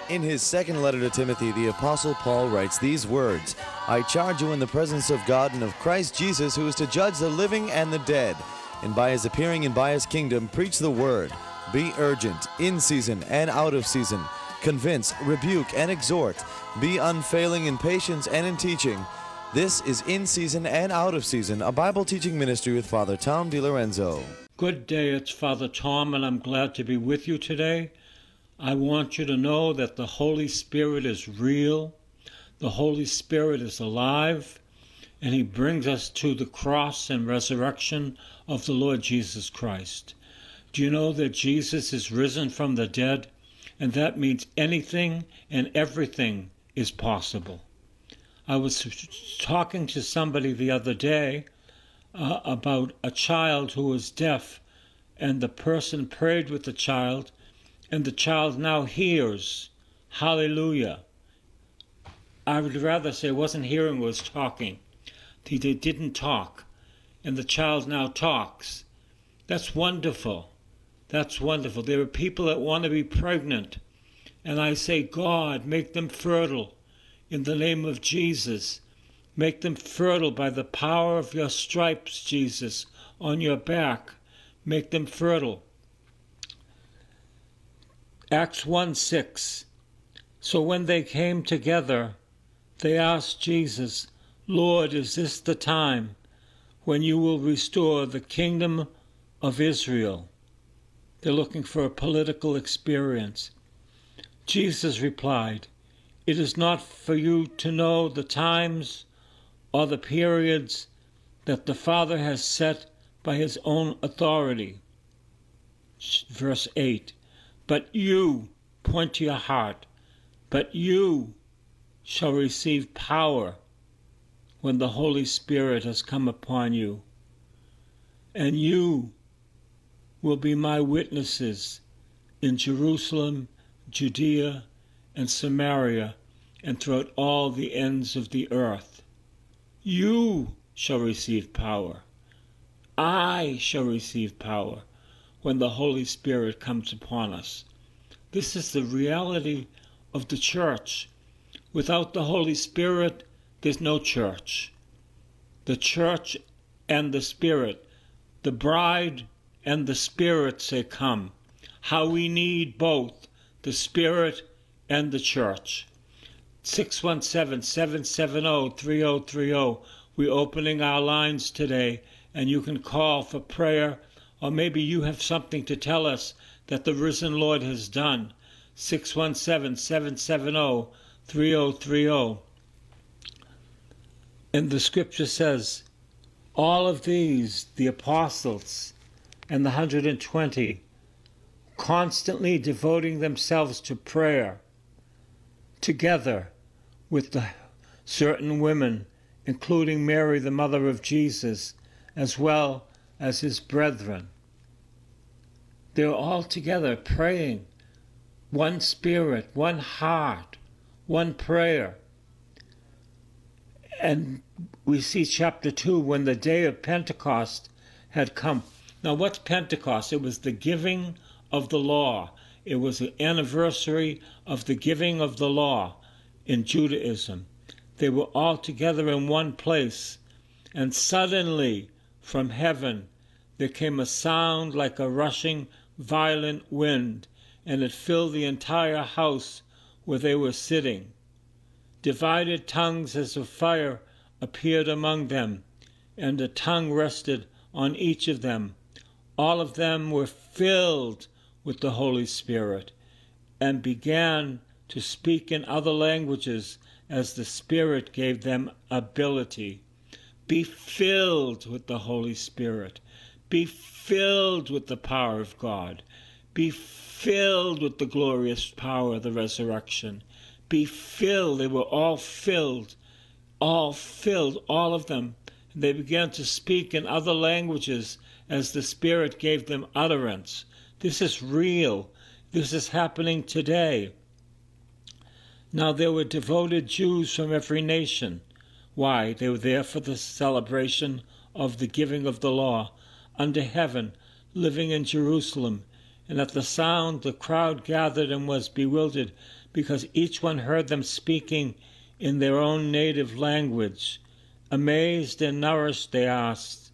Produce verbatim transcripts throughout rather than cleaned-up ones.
In his second letter to Timothy, the Apostle Paul writes these words, I charge you in the presence of God and of Christ Jesus, who is to judge the living and the dead, and by his appearing and by his kingdom, preach the word. Be urgent, in season and out of season. Convince, rebuke, and exhort. Be unfailing in patience and in teaching. This is In Season and Out of Season, a Bible teaching ministry with Father Tom DiLorenzo. Good day, it's Father Tom, and I'm glad to be with you today. I want you to know that the Holy Spirit is real. The Holy Spirit is alive, and he brings us to the cross and resurrection of the Lord Jesus Christ. Do you know that Jesus is risen from the dead? And that means anything and everything is possible. I was talking to somebody the other day uh, about a child who was deaf, and the person prayed with the child, and the child now hears. Hallelujah. I would rather say wasn't hearing, was talking. He didn't talk, and the child now talks. That's wonderful. That's wonderful. There are people that want to be pregnant, and I say, God, make them fertile in the name of Jesus. Make them fertile by the power of your stripes, Jesus, on your back. Make them fertile. Acts one six. So when they came together, they asked Jesus, Lord, is this the time when you will restore the kingdom of Israel? They're looking for a political experience. Jesus replied, it is not for you to know the times or the periods that the Father has set by his own authority. Verse eight. But you, point to your heart, but you shall receive power when the Holy Spirit has come upon you, and you will be my witnesses in Jerusalem, Judea, and Samaria, and throughout all the ends of the earth. You shall receive power. I shall receive power when the Holy Spirit comes upon us. This is the reality of the church. Without the Holy Spirit, there's no church. The church and the Spirit, the bride and the Spirit say come. How we need both the Spirit and the church. six one seven, seven seven zero, three zero three zero. We're opening our lines today, and you can call for prayer, or maybe you have something to tell us that the risen Lord has done. six one seven, seven seven zero, three zero three zero. And the scripture says, all of these, the apostles and the one hundred twenty, constantly devoting themselves to prayer, together with the certain women, including Mary, the mother of Jesus, as well as his brethren. They were all together praying, one spirit, one heart, one prayer. And we see chapter two, when the day of Pentecost had come. Now what's Pentecost? It was the giving of the law. It was the anniversary of the giving of the law in Judaism. They were all together in one place, and suddenly from heaven there came a sound like a rushing violent wind, and it filled the entire house where they were sitting. Divided tongues as of fire appeared among them, and a tongue rested on each of them. All of them were filled with the Holy Spirit, and began to speak in other languages as the Spirit gave them ability. Be filled with the Holy Spirit. Be filled with the power of God. Be filled with the glorious power of the resurrection. Be filled. They were all filled, all filled, all of them. And they began to speak in other languages as the Spirit gave them utterance. This is real. This is happening today. Now there were devoted Jews from every nation. Why? They were there for the celebration of the giving of the law under heaven, living in Jerusalem. And at the sound the crowd gathered and was bewildered, because each one heard them speaking in their own native language. Amazed and nourished, they asked,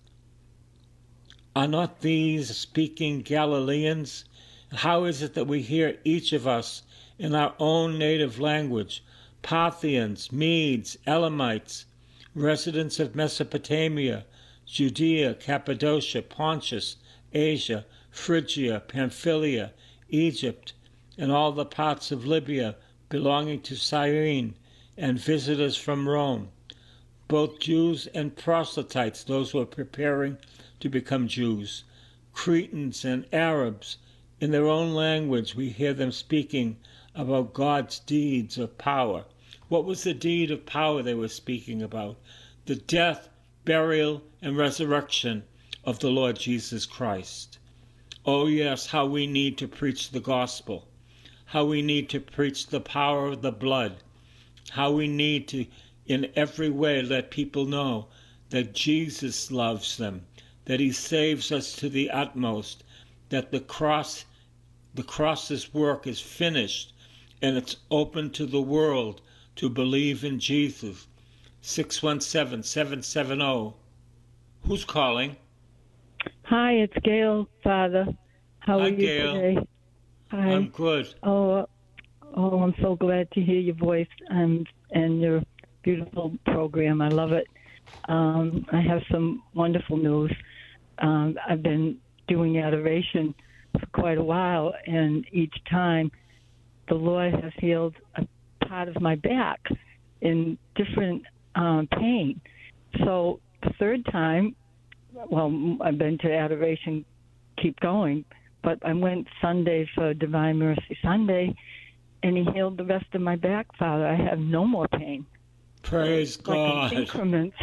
"Are not these speaking Galileans? How is it that we hear each of us in our own native language? Parthians, Medes, Elamites, residents of Mesopotamia, Judea, Cappadocia, Pontus, Asia, Phrygia, Pamphylia, Egypt, and all the parts of Libya belonging to Cyrene, and visitors from Rome, both Jews and proselytes, those who are preparing to become Jews, Cretans and Arabs. In their own language we hear them speaking about God's deeds of power." What was the deed of power they were speaking about? The death, burial, and resurrection of the Lord Jesus Christ. Oh yes, how we need to preach the gospel, how we need to preach the power of the blood, how we need to in every way let people know that Jesus loves them, that he saves us to the utmost, that the cross, the cross's work is finished, and it's open to the world to believe in Jesus. six one seven, seven seven zero. Who's calling? Hi, it's Gail, Father. How Hi, are you Gail. today? Hi. I'm good. Oh, oh, I'm so glad to hear your voice and and your beautiful program. I love it. Um, I have some wonderful news. Um, I've been doing adoration for quite a while, and each time the Lord has healed a part of my back in different um, pain. So the third time, well, I've been to adoration, keep going, but I went Sunday for Divine Mercy Sunday, and he healed the rest of my back, Father. I have no more pain. Praise like God. in increments.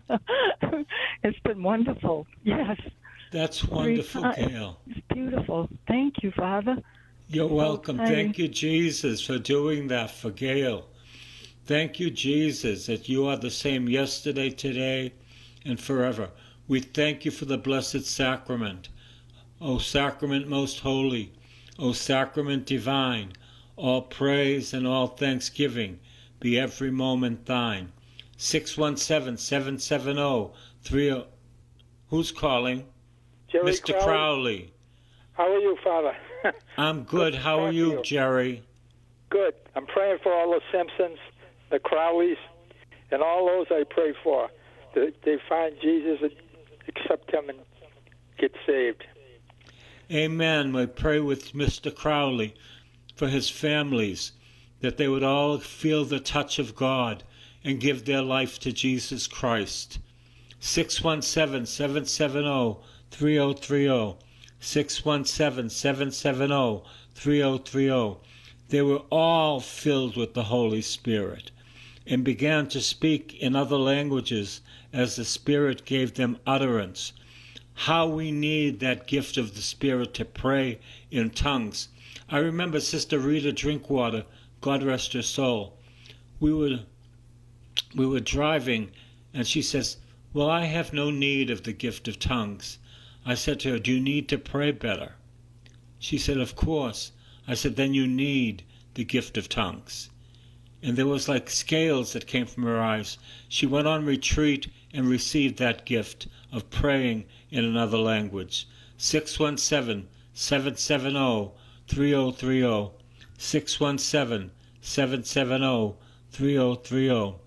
It's been wonderful. Yes. That's wonderful, Gail. It's beautiful. Thank you, Father. You're welcome. Okay. Thank you, Jesus, for doing that for Gail. Thank you, Jesus, that you are the same yesterday, today, and forever. We thank you for the blessed sacrament. O sacrament most holy, O sacrament divine, all praise and all thanksgiving be every moment thine. six one seven, seven seven zero, three zero. Who's calling? Jerry Mister Crowley. Crowley. How are you, Father? I'm good. Good to How are talk to you, you. Jerry? Good. I'm praying for all the Simpsons, the Crowleys, and all those I pray for. That they find Jesus, and accept him, and get saved. Amen. We pray with Mister Crowley for his families, that they would all feel the touch of God and give their life to Jesus Christ. six one seven, seven seven zero, three zero three zero. six one seven, seven seven zero, three zero three zero. They were all filled with the Holy Spirit and began to speak in other languages as the Spirit gave them utterance. How we need that gift of the Spirit to pray in tongues. I remember Sister Rita Drinkwater, God rest her soul. We were, we were driving, and she says, "Well, I have no need of the gift of tongues." I said to her, "Do you need to pray better?" She said, "Of course." I said, "Then you need the gift of tongues." And there was like scales that came from her eyes. She went on retreat and received that gift of praying in another language. six one seven, seven seven zero, three zero three zero. six one seven, seven seven zero, three zero three zero.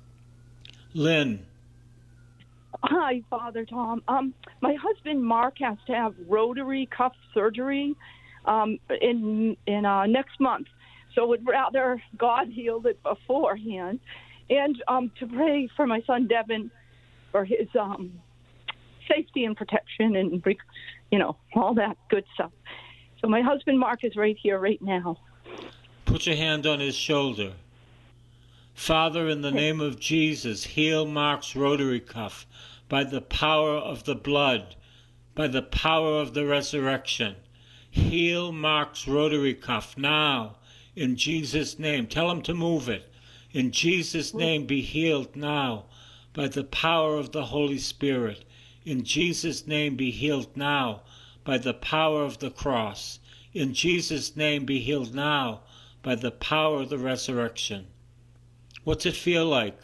Lynn. Hi, Father Tom. Um, my husband Mark has to have rotary cuff surgery um, in in uh, next month, so would rather God healed it beforehand, and um, to pray for my son Devin for his um, safety and protection, and you know all that good stuff. So my husband Mark is right here, right now. Put your hand on his shoulder. Father, in the name of Jesus, heal Mark's rotary cuff by the power of the blood, by the power of the resurrection. Heal Mark's rotary cuff now, in Jesus' name. Tell him to move it. In Jesus' name, be healed now, by the power of the Holy Spirit. In Jesus' name, be healed now, by the power of the cross. In Jesus' name, be healed now, by the power of the resurrection. What's it feel like?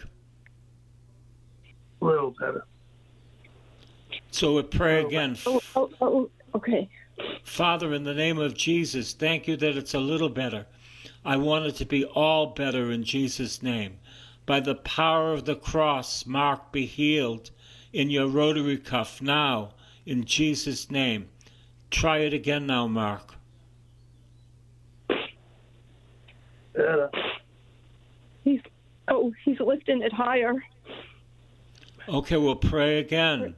A little better. So we pray again. Oh, oh, oh, okay. Father, in the name of Jesus, thank you that it's a little better. I want it to be all better in Jesus' name. By the power of the cross, Mark, be healed in your rotary cuff now, in Jesus' name. Try it again now, Mark. Better. He's oh, he's lifting it higher. Okay, we'll pray again.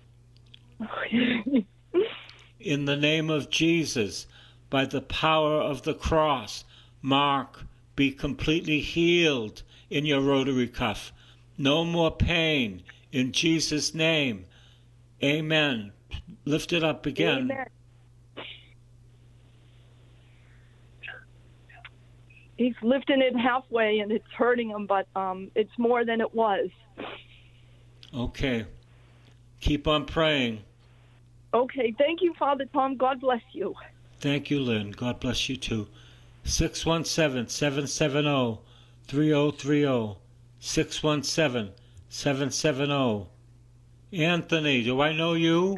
In the name of Jesus, by the power of the cross, Mark, be completely healed in your rotary cuff. No more pain, in Jesus' name. Amen. Lift it up again. Amen. He's lifting it halfway, and it's hurting him, but um, it's more than it was. Okay. Keep on praying. Okay, thank you, Father Tom. God bless you. Thank you, Lynn. God bless you too. six one seven, seven seven zero, three zero three zero. six one seven, seven seven zero. Anthony, do I know you?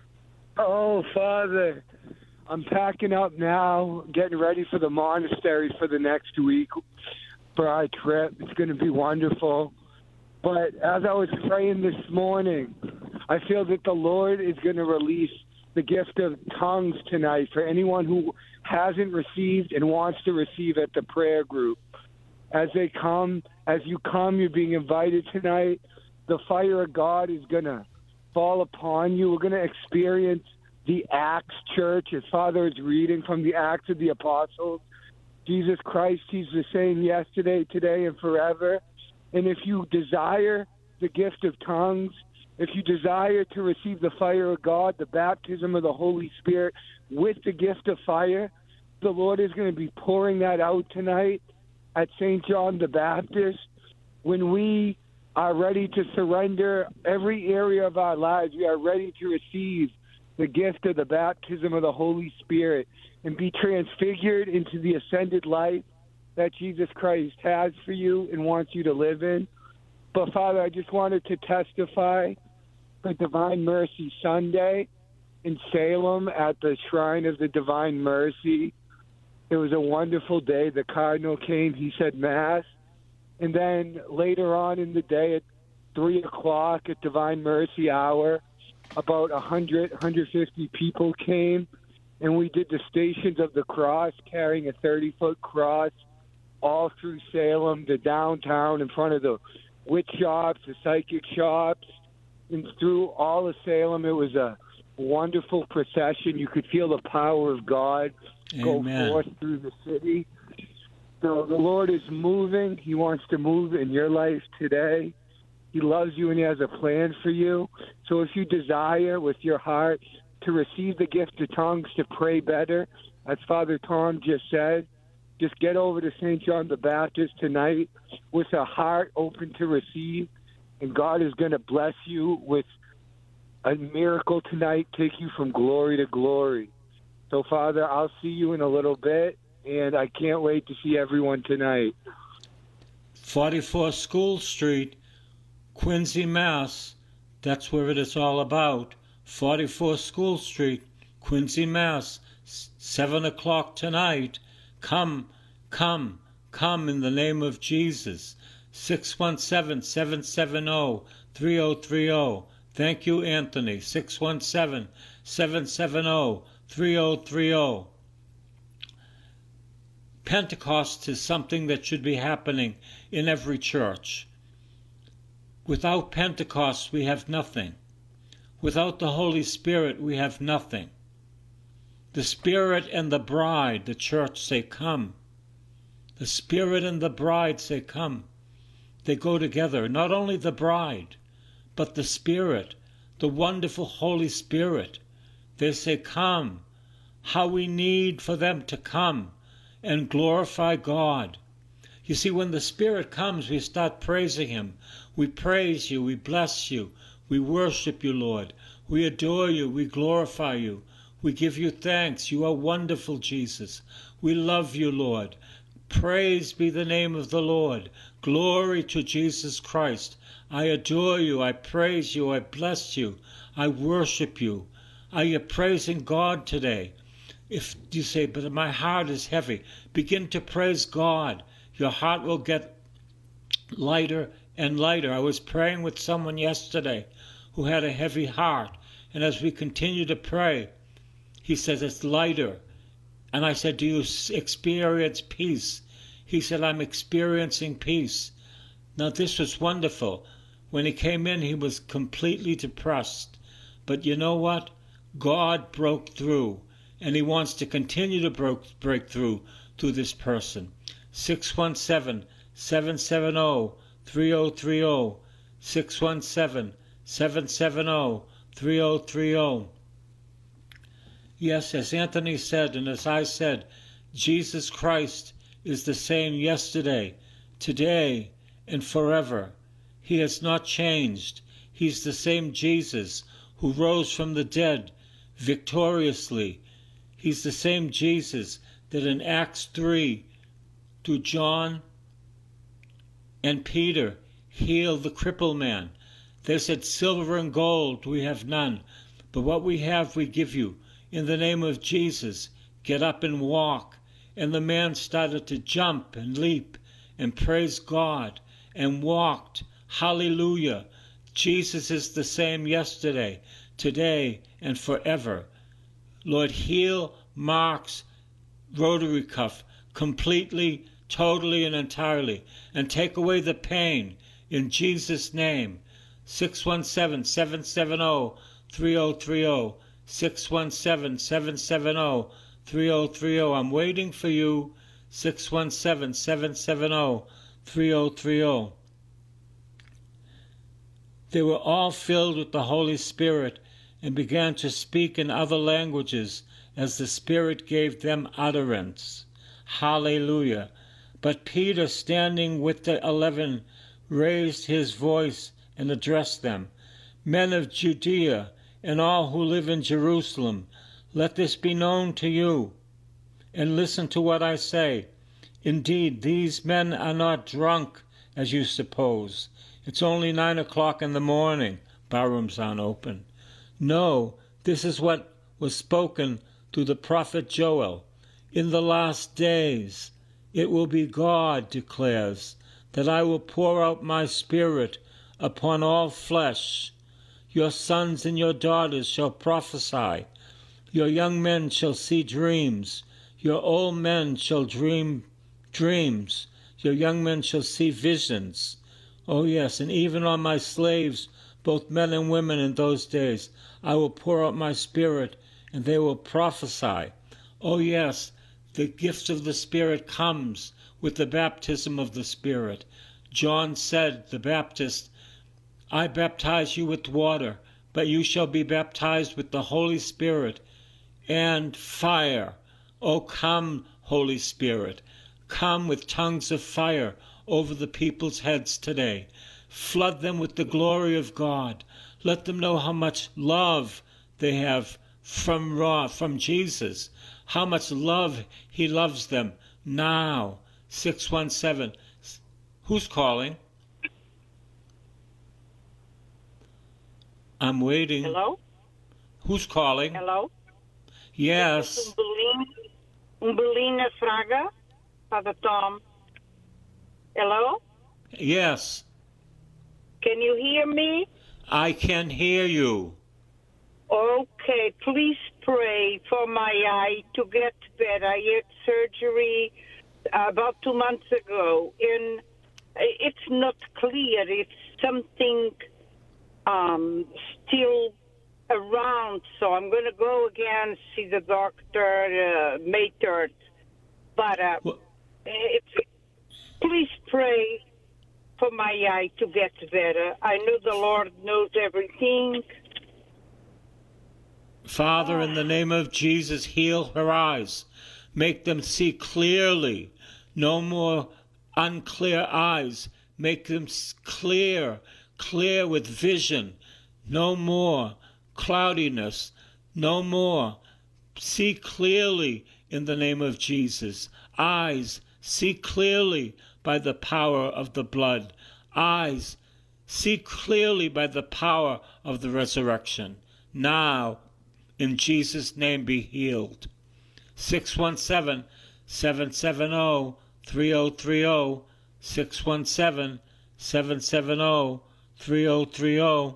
Oh, Father, I'm packing up now, getting ready for the monastery for the next week for our trip. It's going to be wonderful. But as I was praying this morning, I feel that the Lord is going to release the gift of tongues tonight for anyone who hasn't received and wants to receive at the prayer group. As they come, as you come, you're being invited tonight. The fire of God is going to fall upon you. We're going to experience the Acts Church, as Father is reading from the Acts of the Apostles. Jesus Christ, he's the same yesterday, today, and forever. And if you desire the gift of tongues, if you desire to receive the fire of God, the baptism of the Holy Spirit with the gift of fire, the Lord is going to be pouring that out tonight at Saint John the Baptist. When we are ready to surrender every area of our lives, we are ready to receive the gift of the baptism of the Holy Spirit and be transfigured into the ascended life that Jesus Christ has for you and wants you to live in. But, Father, I just wanted to testify for Divine Mercy Sunday in Salem at the Shrine of the Divine Mercy. It was a wonderful day. The Cardinal came, he said Mass. And then later on in the day at three o'clock at Divine Mercy Hour, about one hundred, one hundred fifty people came, and we did the Stations of the Cross, carrying a thirty-foot cross all through Salem, the downtown, in front of the witch shops, the psychic shops, and through all of Salem. It was a wonderful procession. You could feel the power of God Amen. Go forth through the city. So the Lord is moving. He wants to move in your life today. He loves you and he has a plan for you. So if you desire with your heart to receive the gift of tongues, to pray better, as Father Tom just said, just get over to Saint John the Baptist tonight with a heart open to receive, and God is going to bless you with a miracle tonight, take you from glory to glory. So, Father, I'll see you in a little bit, and I can't wait to see everyone tonight. forty-four School Street, Quincy, Mass. That's where it is all about. forty-four School Street, Quincy, Mass. seven o'clock tonight. Come, come, come in the name of Jesus. six one seven, seven seven zero, three zero three zero. Thank you, Anthony. six one seven, seven seven zero, three zero three zero. Pentecost is something that should be happening in every church. Without Pentecost, we have nothing. Without the Holy Spirit, we have nothing. The Spirit and the bride, the church, say, come. The Spirit and the bride say, come. They go together, not only the bride, but the Spirit, the wonderful Holy Spirit. They say, come. How we need for them to come and glorify God. You see, when the Spirit comes, we start praising Him. We praise you, we bless you, we worship you, Lord. We adore you, we glorify you. We give you thanks. You are wonderful, Jesus. We love you, Lord. Praise be the name of the Lord. Glory to Jesus Christ. I adore you. I praise you. I bless you. I worship you. Are you praising God today? If you say, but my heart is heavy, begin to praise God. Your heart will get lighter and lighter. I was praying with someone yesterday who had a heavy heart. And as we continue to pray, he says it's lighter. And I said, do you experience peace? He said, I'm experiencing peace. Now this was wonderful. When he came in, he was completely depressed. But you know what? God broke through. And he wants to continue to break, break through to this person. six one seven, seven seven zero, three zero three zero. six one seven, seven seven zero, three zero three zero. Yes, as Anthony said, and as I said, Jesus Christ is the same yesterday, today, and forever. He has not changed. He's the same Jesus who rose from the dead victoriously. He's the same Jesus that in Acts three, to John and Peter, healed the crippled man. They said, silver and gold we have none, but what we have we give you. In the name of Jesus, get up and walk. And the man started to jump and leap and praise God and walked. Hallelujah. Jesus is the same yesterday, today, and forever. Lord, heal Mark's rotary cuff completely, totally, and entirely, and take away the pain in Jesus' name. six one seven, seven seven zero, three zero three zero. six one seven, seven seven zero, three zero three zero. I'm waiting for you. six one seven, seven seven zero, three zero three zero. They were all filled with the Holy Spirit and began to speak in other languages as the Spirit gave them utterance. Hallelujah. But Peter, standing with the eleven, raised his voice and addressed them. Men of Judea, and all who live in Jerusalem, let this be known to you, and listen to what I say. Indeed, these men are not drunk, as you suppose. It's only nine o'clock in the morning. Barrooms aren't open. No, this is what was spoken through the prophet Joel. In the last days it will be, God declares, that I will pour out my Spirit upon all flesh. Your sons and your daughters shall prophesy. Your young men shall see dreams. Your old men shall dream dreams. Your young men shall see visions. Oh yes, and even on my slaves, both men and women in those days, I will pour out my Spirit, and they will prophesy. Oh yes, the gift of the Spirit comes with the baptism of the Spirit. John said, the Baptist, I baptize you with water, but you shall be baptized with the Holy Spirit and fire. Oh, come, Holy Spirit, come with tongues of fire over the people's heads today. Flood them with the glory of God. Let them know how much love they have from raw, from Jesus, how much love he loves them now. six one seven. Who's calling? I'm waiting. Hello? Who's calling? Hello? Yes. Umbelina Fraga, Father Tom. Hello? Yes. Can you hear me? I can hear you. Okay, please pray for my eye to get better. I had surgery uh, about two months ago, and it's not clear. It's something um, still around, so I'm going to go again, see the doctor uh, May third. But uh, well, it's, please pray for my eye to get better. I know the Lord knows everything. Father, in the name of Jesus, heal her eyes. Make them see clearly. No more unclear eyes. Make them clear, clear with vision. No more cloudiness. No more. See clearly in the name of Jesus. Eyes see clearly by the power of the blood. Eyes, see clearly by the power of the resurrection. Now, in Jesus' name, be healed. six one seven, seven seven zero, three zero three zero, six one seven, seven seven zero, three zero three zero.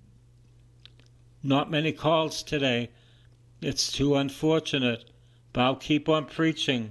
Not many calls today. It's too unfortunate, but I'll keep on preaching.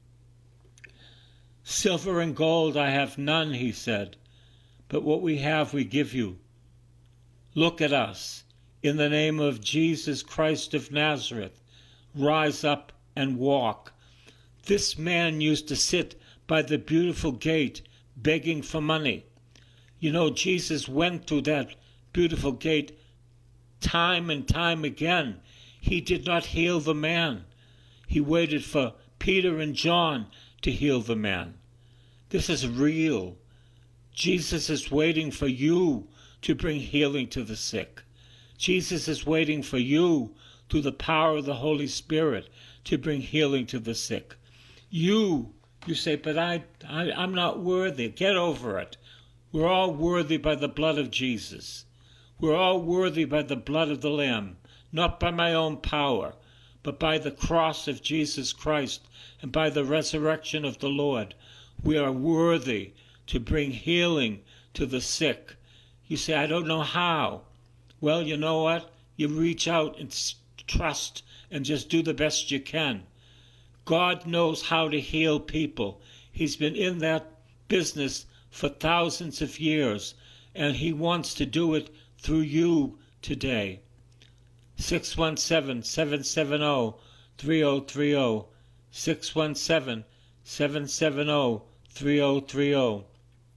Silver and gold I have none, he said, but what we have we give you. Look at us. In the name of Jesus Christ of Nazareth, rise up and walk. This man used to sit by the beautiful gate begging for money. You know, Jesus went through that beautiful gate time and time again. He did not heal the man. He waited for Peter and John to heal the man. This is real. Jesus is waiting for you to bring healing to the sick. Jesus is waiting for you, through the power of the Holy Spirit, to bring healing to the sick. You, you say, but I, I, I'm not worthy. Get over it. We're all worthy by the blood of Jesus. We're all worthy by the blood of the Lamb, not by my own power, but by the cross of Jesus Christ and by the resurrection of the Lord. We are worthy to bring healing to the sick. You say, I don't know how. Well, you know what? You reach out and trust and just do the best you can. God knows how to heal people. He's been in that business for thousands of years, and he wants to do it through you today. six one seven, seven seven zero, three zero three zero, six one seven, seven seven zero, three zero three zero.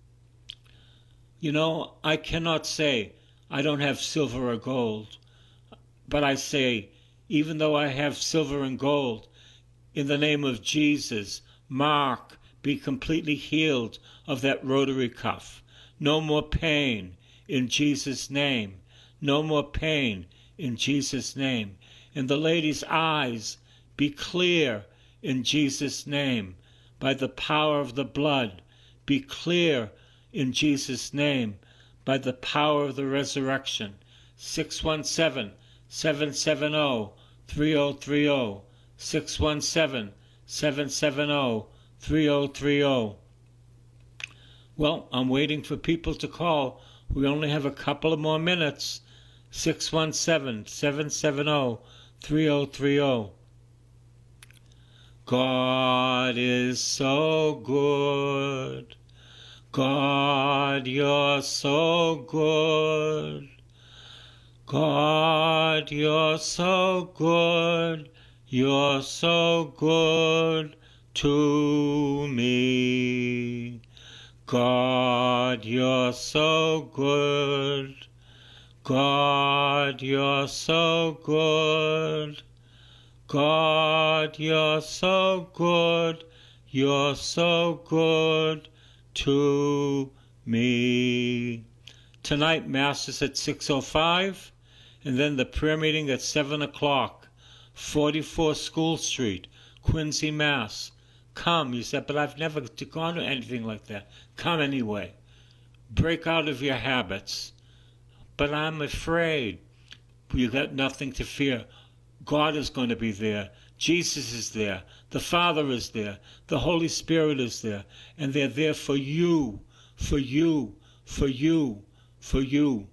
You know, I cannot say I don't have silver or gold, but I say, even though I have silver and gold, in the name of Jesus, Mark, be completely healed of that rotary cuff. No more pain in Jesus' name. No more pain in Jesus' name. And the lady's eyes, be clear in Jesus' name. By the power of the blood, be clear in Jesus' name. By the power of the resurrection. six one seven, seven seven zero, three zero three zero. six one seven, seven seven zero, three zero three zero. Well, I'm waiting for people to call. We only have a couple of more minutes. six one seven, seven seven zero, three zero three zero. God is so good. God, you're so good. God, you're so good. You're so good to me. God, you're so good. God, you're so good. God, you're so good. You're so good to me. Tonight, Mass is at six oh five, and then the prayer meeting at seven o'clock. forty-four School Street, Quincy, Mass. Come, you said, but I've never gone to anything like that. Come anyway. Break out of your habits. But I'm afraid. You got nothing to fear. God is going to be there. Jesus is there. The Father is there. The Holy Spirit is there. And they're there for you, for you, for you, for you.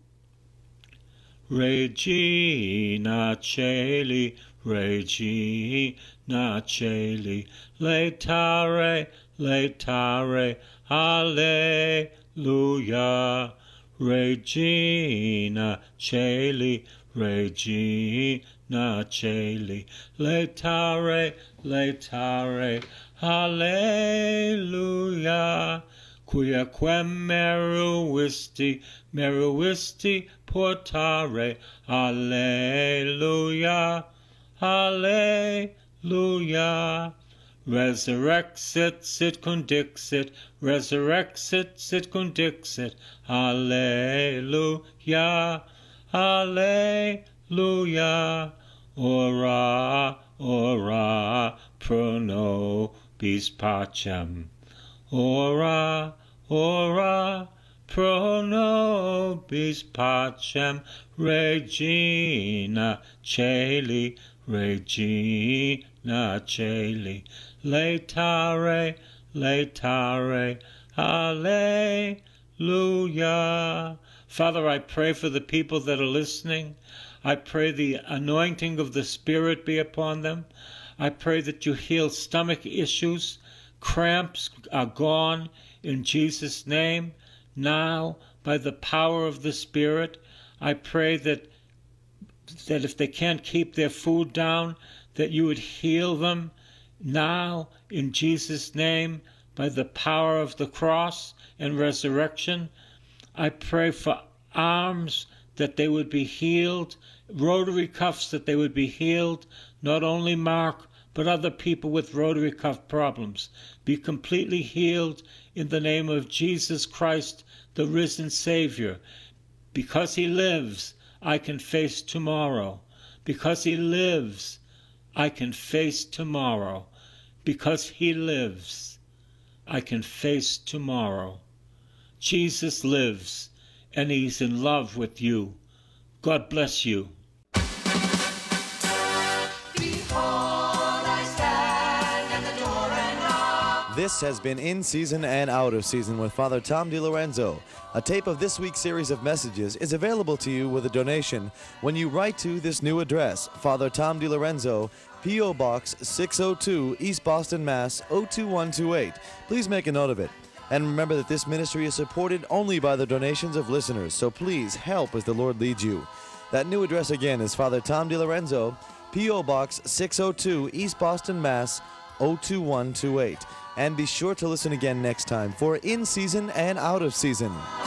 Regina Caeli, Regina Caeli, laetare, laetare, alleluia. Regina Caeli, Regina Caeli, laetare, laetare, alleluia. Quia quem meruisti, meruisti portare, alleluia, alleluia. Resurrexit sit condixit, resurrexit sit condixit, alleluia, alleluia. Ora, ora, pro bis pacem. Ora, ora, pro nobis pacem, Regina Caeli, Regina Caeli, laetare, laetare, Alleluia. Father, I pray for the people that are listening. I pray the anointing of the Spirit be upon them. I pray that you heal stomach issues. Cramps are gone in Jesus' name. Now, by the power of the Spirit, I pray that that if they can't keep their food down, that you would heal them now in Jesus' name by the power of the cross and resurrection. I pray for arms that they would be healed, rotary cuffs that they would be healed, not only Mark, but other people with rotary cuff problems. Be completely healed in the name of Jesus Christ, the risen Savior. Because he lives, I can face tomorrow. Because he lives, I can face tomorrow. Because he lives, I can face tomorrow. Jesus lives, and he's in love with you. God bless you. This has been In Season and Out of Season with Father Tom DiLorenzo. A tape of this week's series of messages is available to you with a donation when you write to this new address, Father Tom DiLorenzo, P O. Box six oh two, East Boston, Mass. oh two one two eight. Please make a note of it. And remember that this ministry is supported only by the donations of listeners, so please help as the Lord leads you. That new address again is Father Tom DiLorenzo, P O. Box six oh two, East Boston, Mass. oh two one two eight. And be sure to listen again next time for In Season and Out of Season.